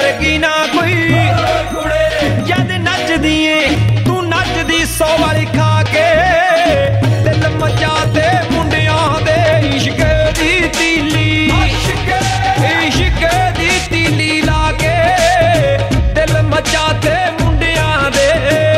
ਵਰਗੀ ਨਾ ਕੋਈ ਜਦ ਨੱਚਦੀ ਏ ਤੂੰ ਨੱਚਦੀ 100 ਵਾਲੀ ਖਾ ਕੇ ਦਿਲ ਮਚਾ ਤੇ ਮੁੰਡਿਆਂ ਦੇ ਇਸ਼ਕ ਦੀ ਤੀਲੀ ਇਸ਼ਕ ਦੀ ਤੀਲੀ ਲਾ ਕੇ ਦਿਲ ਮਚਾ ਤੇ ਮੁੰਡਿਆਂ ਦੇ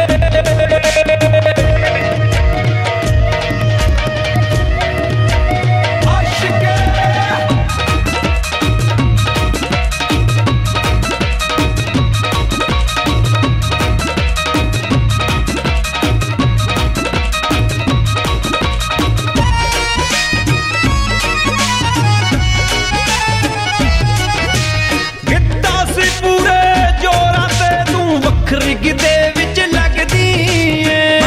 ਗਿੱਧੇ ਵਿੱਚ ਲੱਗਦੀ ਏ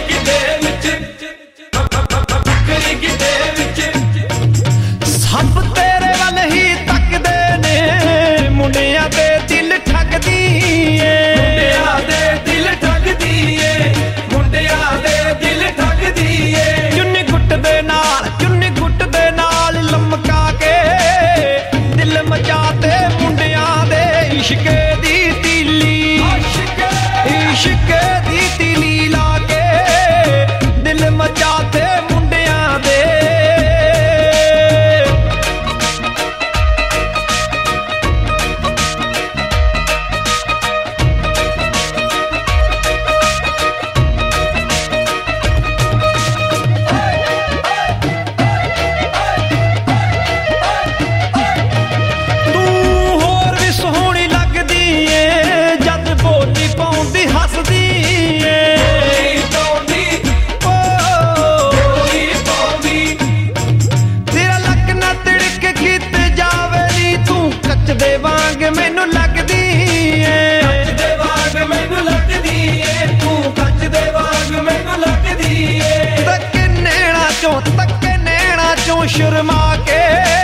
ਗਿੱਧੇ ਵਿੱਚ ਸਭ ਤੇਰੇ ਵੱਲ ਹੀ ਤੱਕਦੇ ਨੇ ਮੁੰਡਿਆਂ ਦੇ ਦਿਲ ਠੱਗਦੀ ਏ ਮੁੰਡਿਆਂ ਦੇ ਦਿਲ ਠੱਗਦੀ ਏ ਮੁੰਡਿਆਂ ਦੇ ਦਿਲ ਠੱਗਦੀ ਏ ਚੁੰਨੀ ਗੁੱਟ ਦੇ ਨਾਲ ਲਮਕਾ ਕੇ ਦਿਲ ਮਚਾ ਤੇ ਮੁੰਡਿਆਂ ਦੇ ਇਸ਼ਕ ਦੀ ਤੀਲੀ ਇਸ਼ਕ ਦੀ ਤੀਲੀ ਲਾ ਕੇ ਦਿਲ ਮਚਾ ਤੇ ਮੁੰਡਿਆਂ ਦੇ ਤੂੰ ਹੋਰ ਵੀ ਸੋਹਣੀ ਲੱਗਦੀ ਏ ਜਦ ਬੋਲੀ ਪਾਉਂਦੀ ਹੱਸਦੀ ਏ ਤੇਰਾ ਲੱਕ ਨਾ ਤਿੜਕ ਕੀਤੇ ਜਾਵੇ ਨੀ ਤੂੰ ਕੱਚ ਦੇ ਵਾਂਗ ਮੈਨੂੰ ਲੱਗਦੀ ਏ ਮੈਨੂੰ ਲੱਗਦੀ ਏ ਤੂੰ ਕੱਚ ਦੇ ਵਾਂਗ ਮੈਨੂੰ ਲੱਗਦੀ ਏ ਤੱਕੇ ਨੈਣਾ ਚੋਂ ਸ਼ਰਮਾ ਕੇ